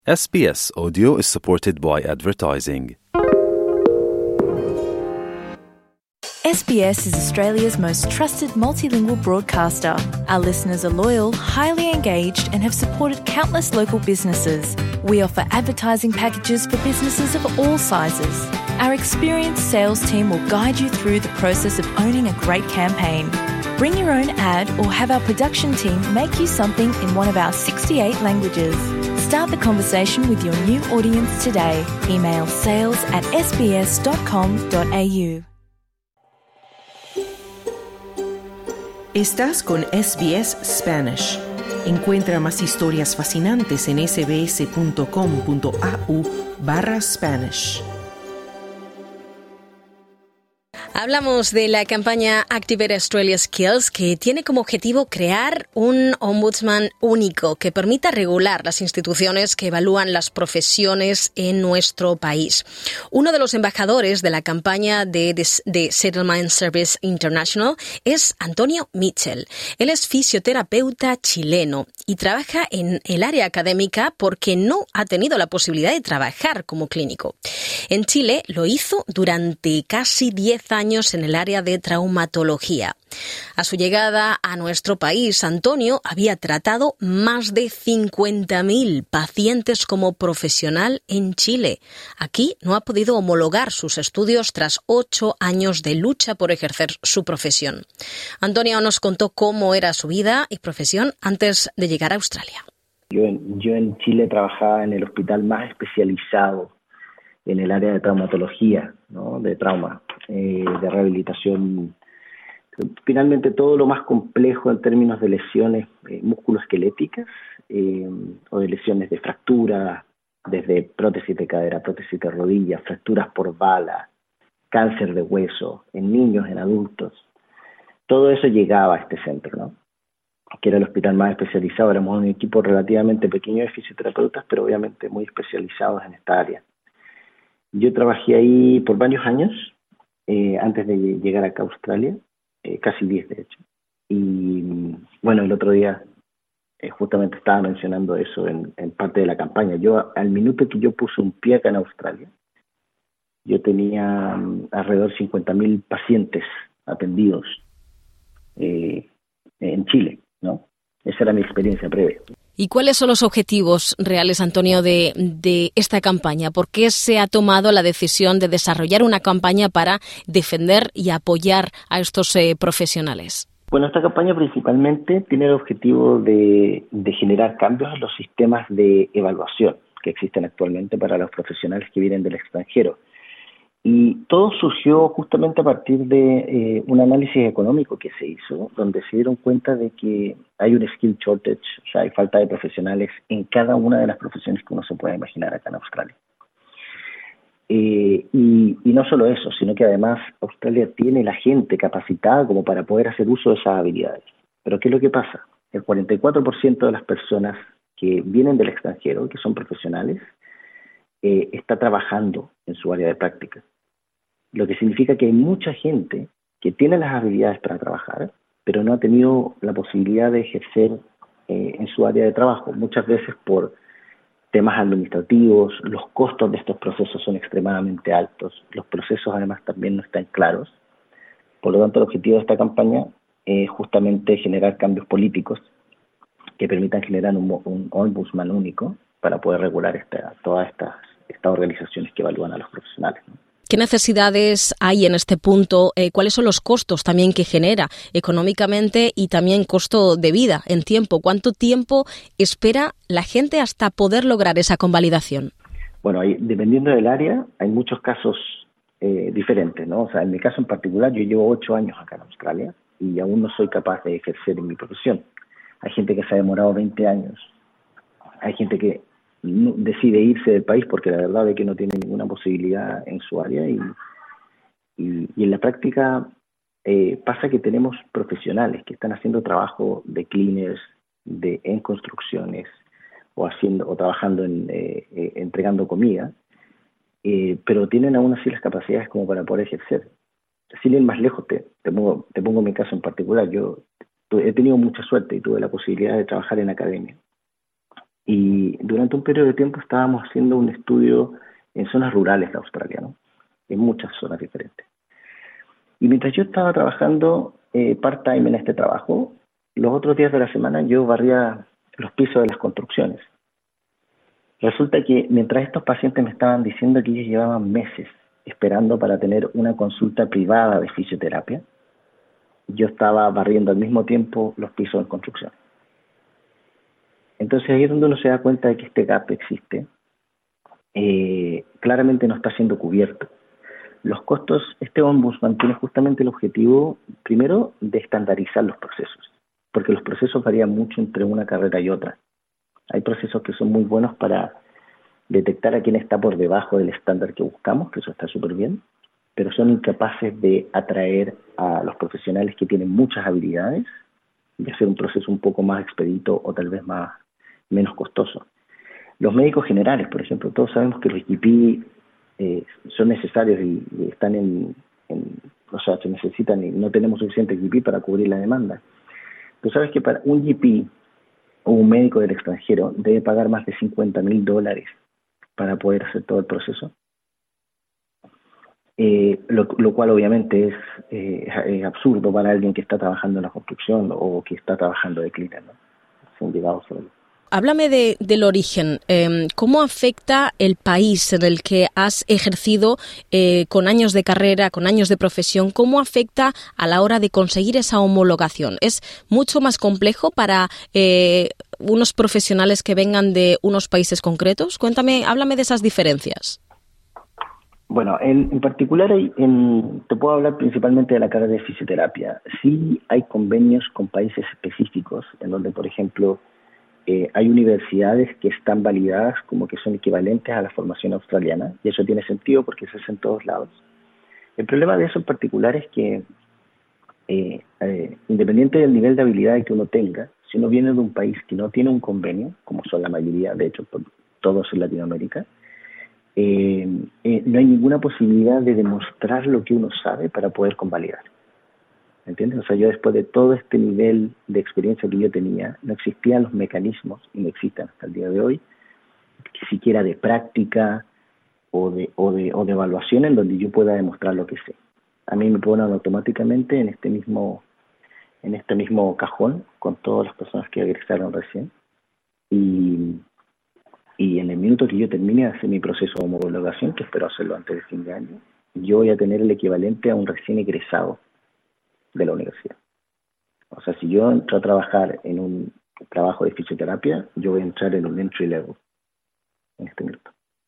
SBS Audio is supported by advertising. SBS is Australia's most trusted multilingual broadcaster. Our listeners are loyal, highly engaged, and have supported countless local businesses. We offer advertising packages for businesses of all sizes. Our experienced sales team will guide you through the process of owning a great campaign. Bring your own ad or have our production team make you something in one of our 68 languages. Start the conversation with your new audience today. Email sales@sbs.com.au. Estás con SBS Spanish. Encuentra más historias fascinantes en sbs.com.au/Spanish. Hablamos de la campaña Activate Australia Skills, que tiene como objetivo crear un ombudsman único que permita regular las instituciones que evalúan las profesiones en nuestro país. Uno de los embajadores de la campaña de Settlement Service International es Antonio Mitchell. Él es fisioterapeuta chileno y trabaja en el área académica porque no ha tenido la posibilidad de trabajar como clínico. En Chile lo hizo durante casi 10 años en el área de traumatología. A su llegada a nuestro país, Antonio había tratado más de 50.000 pacientes como profesional en Chile. Aquí no ha podido homologar sus estudios tras 8 años de lucha por ejercer su profesión. Antonio nos contó cómo era su vida y profesión antes de llegar a Australia. Yo en Chile trabajaba en el hospital más especializado en el área de traumatología, ¿no? De trauma, de rehabilitación. Finalmente todo lo más complejo en términos de lesiones musculoesqueléticas o de lesiones de fractura, desde prótesis de cadera, prótesis de rodilla, fracturas por bala, cáncer de hueso, en niños, en adultos. Todo eso llegaba a este centro, ¿no? Que era el hospital más especializado. Éramos un equipo relativamente pequeño de fisioterapeutas, pero obviamente muy especializados en esta área. Yo trabajé ahí por varios años, antes de llegar acá a Australia, casi 10 de hecho. Y bueno, el otro día justamente estaba mencionando eso en parte de la campaña. Yo, al minuto que yo puse un pie acá en Australia, yo tenía alrededor de 50.000 pacientes atendidos en Chile, ¿no? Esa era mi experiencia previa. ¿Y cuáles son los objetivos reales, Antonio, de esta campaña? ¿Por qué se ha tomado la decisión de desarrollar una campaña para defender y apoyar a estos profesionales? Bueno, esta campaña principalmente tiene el objetivo de generar cambios en los sistemas de evaluación que existen actualmente para los profesionales que vienen del extranjero. Y todo surgió justamente a partir de un análisis económico que se hizo, donde se dieron cuenta de que hay un skill shortage, o sea, hay falta de profesionales en cada una de las profesiones que uno se puede imaginar acá en Australia. Y no solo eso, sino que además Australia tiene la gente capacitada como para poder hacer uso de esas habilidades. Pero ¿qué es lo que pasa? El 44% de las personas que vienen del extranjero, que son profesionales, está trabajando en su área de práctica. Lo que significa que hay mucha gente que tiene las habilidades para trabajar, pero no ha tenido la posibilidad de ejercer en su área de trabajo, muchas veces por temas administrativos. Los costos de estos procesos son extremadamente altos, los procesos además también no están claros. Por lo tanto, el objetivo de esta campaña es justamente generar cambios políticos que permitan generar un ombudsman único para poder regular todas estas organizaciones que evalúan a los profesionales, ¿no? ¿Qué necesidades hay en este punto? ¿Cuáles son los costos también que genera económicamente y también costo de vida en tiempo? ¿Cuánto tiempo espera la gente hasta poder lograr esa convalidación? Bueno, dependiendo del área, hay muchos casos diferentes, ¿no? O sea, en mi caso en particular, yo llevo 8 años acá en Australia y aún no soy capaz de ejercer en mi profesión. Hay gente que se ha demorado 20 años. Hay gente que decide irse del país porque la verdad es que no tiene ninguna posibilidad en su área y en la práctica pasa que tenemos profesionales que están haciendo trabajo de cleaners, en construcciones o trabajando entregando comida, pero tienen aún así las capacidades como para poder ejercer. Sin ir más lejos, te pongo mi caso en particular. Yo he tenido mucha suerte y tuve la posibilidad de trabajar en academia. Y durante un periodo de tiempo estábamos haciendo un estudio en zonas rurales de Australia, ¿no? En muchas zonas diferentes. Y mientras yo estaba trabajando part-time en este trabajo, los otros días de la semana yo barría los pisos de las construcciones. Resulta que mientras estos pacientes me estaban diciendo que ellos llevaban meses esperando para tener una consulta privada de fisioterapia, yo estaba barriendo al mismo tiempo los pisos en construcción. Entonces ahí es donde uno se da cuenta de que este gap existe. Claramente no está siendo cubierto. Los costos, este ombudsman tiene justamente el objetivo, primero, de estandarizar los procesos, porque los procesos varían mucho entre una carrera y otra. Hay procesos que son muy buenos para detectar a quién está por debajo del estándar que buscamos, que eso está súper bien, pero son incapaces de atraer a los profesionales que tienen muchas habilidades y hacer un proceso un poco más expedito o tal vez menos costoso. Los médicos generales, por ejemplo, todos sabemos que los GP son necesarios y están o sea, se necesitan y no tenemos suficiente GP para cubrir la demanda. Tú sabes que para un GP o un médico del extranjero debe pagar más de $50,000 para poder hacer todo el proceso, lo cual obviamente es absurdo para alguien que está trabajando en la construcción o que está trabajando de clínica, ¿no? Son llegados solo. Háblame del origen. ¿Cómo afecta el país en el que has ejercido con años de carrera, con años de profesión? ¿Cómo afecta a la hora de conseguir esa homologación? ¿Es mucho más complejo para unos profesionales que vengan de unos países concretos? Háblame de esas diferencias. Bueno, en particular te puedo hablar principalmente de la carrera de fisioterapia. Sí hay convenios con países específicos en donde, por ejemplo, hay universidades que están validadas como que son equivalentes a la formación australiana, y eso tiene sentido porque se hace en todos lados. El problema de eso en particular es que, independiente del nivel de habilidad que uno tenga, si uno viene de un país que no tiene un convenio, como son la mayoría, de hecho, todos en Latinoamérica, no hay ninguna posibilidad de demostrar lo que uno sabe para poder convalidar. ¿Entiendes? O sea, yo después de todo este nivel de experiencia que yo tenía, no existían los mecanismos, y no existen hasta el día de hoy, siquiera de práctica o de evaluación en donde yo pueda demostrar lo que sé. A mí me ponen automáticamente en este mismo cajón con todas las personas que egresaron recién, y en el minuto que yo termine de hacer mi proceso de homologación, que espero hacerlo antes de fin de año, yo voy a tener el equivalente a un recién egresado de la universidad. O sea, si yo entro a trabajar en un trabajo de fisioterapia, yo voy a entrar en un entry level en este minuto.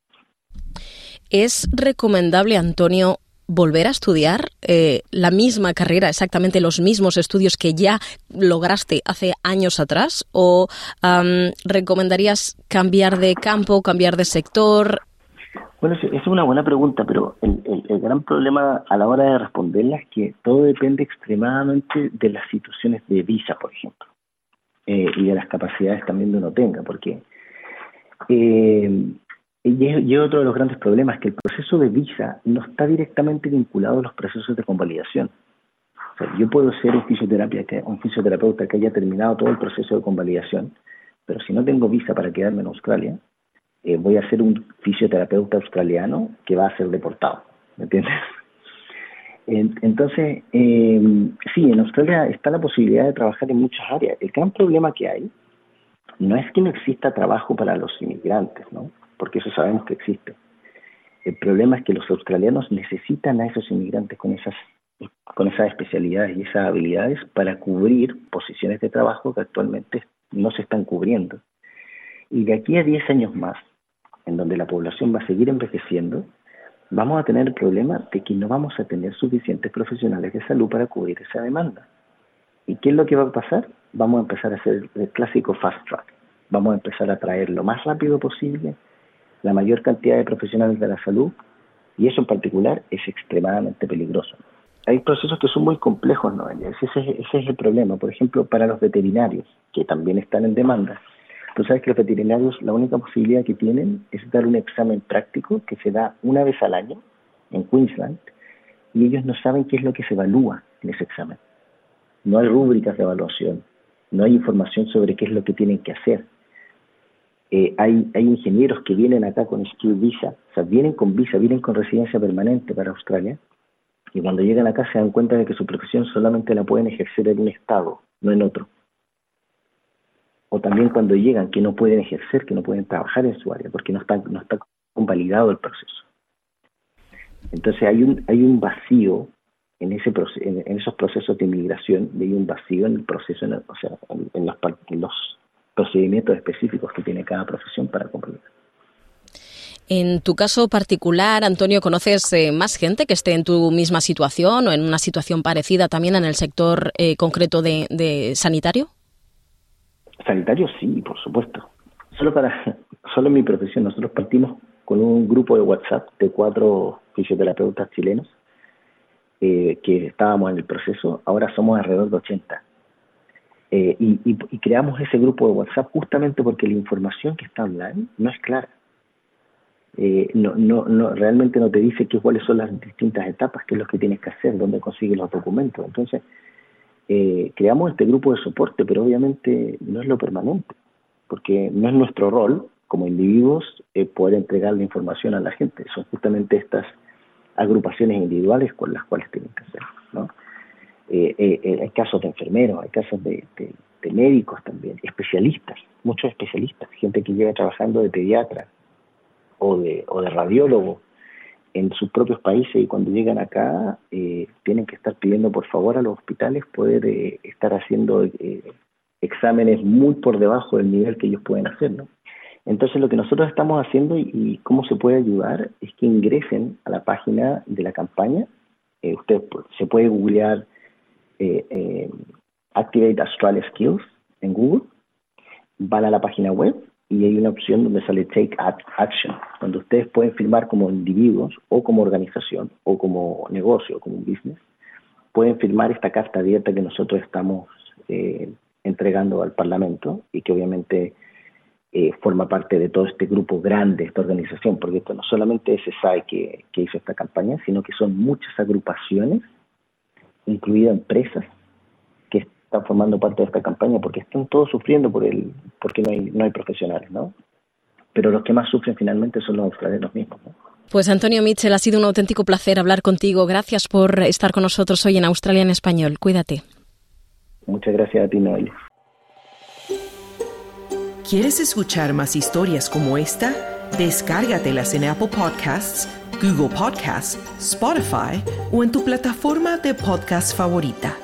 ¿Es recomendable, Antonio, volver a estudiar la misma carrera, exactamente los mismos estudios que ya lograste hace años atrás? ¿O recomendarías cambiar de campo, cambiar de sector? Bueno, esa es una buena pregunta, pero el gran problema a la hora de responderla es que todo depende extremadamente de las situaciones de visa, por ejemplo, y de las capacidades también de uno tenga, porque y otro de los grandes problemas es que el proceso de visa no está directamente vinculado a los procesos de convalidación. O sea, yo puedo ser un fisioterapeuta que haya terminado todo el proceso de convalidación, pero si no tengo visa para quedarme en Australia, voy a ser un fisioterapeuta australiano que va a ser deportado, ¿me entiendes? Entonces, sí, en Australia está la posibilidad de trabajar en muchas áreas. El gran problema que hay no es que no exista trabajo para los inmigrantes, ¿no? Porque eso sabemos que existe. El problema es que los australianos necesitan a esos inmigrantes con esas especialidades y esas habilidades para cubrir posiciones de trabajo que actualmente no se están cubriendo. Y de aquí a 10 años más, en donde la población va a seguir envejeciendo, vamos a tener el problema de que no vamos a tener suficientes profesionales de salud para cubrir esa demanda. ¿Y qué es lo que va a pasar? Vamos a empezar a hacer el clásico fast track. Vamos a empezar a traer lo más rápido posible la mayor cantidad de profesionales de la salud, y eso en particular es extremadamente peligroso. Hay procesos que son muy complejos, ¿no? Ese es el problema. Por ejemplo, para los veterinarios, que también están en demanda. Tú sabes que los veterinarios, la única posibilidad que tienen es dar un examen práctico que se da una vez al año en Queensland, y ellos no saben qué es lo que se evalúa en ese examen. No hay rúbricas de evaluación, no hay información sobre qué es lo que tienen que hacer. Hay ingenieros que vienen acá con Skill Visa, o sea, vienen con visa, vienen con residencia permanente para Australia, y cuando llegan acá se dan cuenta de que su profesión solamente la pueden ejercer en un estado, no en otro. O también cuando llegan que no pueden ejercer, que no pueden trabajar en su área, porque no está convalidado el proceso. Entonces hay un vacío en esos procesos de inmigración, y hay un vacío en el proceso, en los procedimientos específicos que tiene cada profesión para convalidar. En tu caso particular, Antonio, ¿conoces más gente que esté en tu misma situación o en una situación parecida también en el sector concreto de sanitario? Sanitario, sí, por supuesto. Solo en mi profesión, nosotros partimos con un grupo de WhatsApp de 4 fisioterapeutas chilenos que estábamos en el proceso. Ahora somos alrededor de 80. Y creamos ese grupo de WhatsApp justamente porque la información que está online no es clara. Realmente no te dice cuáles son las distintas etapas, qué es lo que tienes que hacer, dónde consigues los documentos. Entonces, creamos este grupo de soporte, pero obviamente no es lo permanente, porque no es nuestro rol como individuos poder entregar la información a la gente. Son justamente estas agrupaciones individuales con las cuales tienen que hacer, ¿no? Hay casos de enfermeros, hay casos de médicos también, especialistas, muchos especialistas, gente que llega trabajando de pediatra o de radiólogo en sus propios países, y cuando llegan acá tienen que estar pidiendo por favor a los hospitales poder estar haciendo exámenes muy por debajo del nivel que ellos pueden hacer, ¿no? Entonces lo que nosotros estamos haciendo y cómo se puede ayudar es que ingresen a la página de la campaña. Usted se puede googlear Activate Australia Skills en Google, van a la página web y hay una opción donde sale Take Action, donde ustedes pueden firmar como individuos o como organización o como negocio o como un business, pueden firmar esta carta abierta que nosotros estamos entregando al Parlamento y que obviamente forma parte de todo este grupo grande, esta organización, porque esto no solamente es SSI que hizo esta campaña, sino que son muchas agrupaciones, incluidas empresas, que están formando parte de esta campaña, porque están todos sufriendo porque no hay profesionales, ¿no? Pero los que más sufren finalmente son los australianos mismos, ¿no? Pues Antonio Mitchell, ha sido un auténtico placer hablar contigo. Gracias por estar con nosotros hoy en Australia en Español. Cuídate. Muchas gracias a ti, Noelia. ¿Quieres escuchar más historias como esta? Descárgatelas en Apple Podcasts, Google Podcasts, Spotify o en tu plataforma de podcast favorita.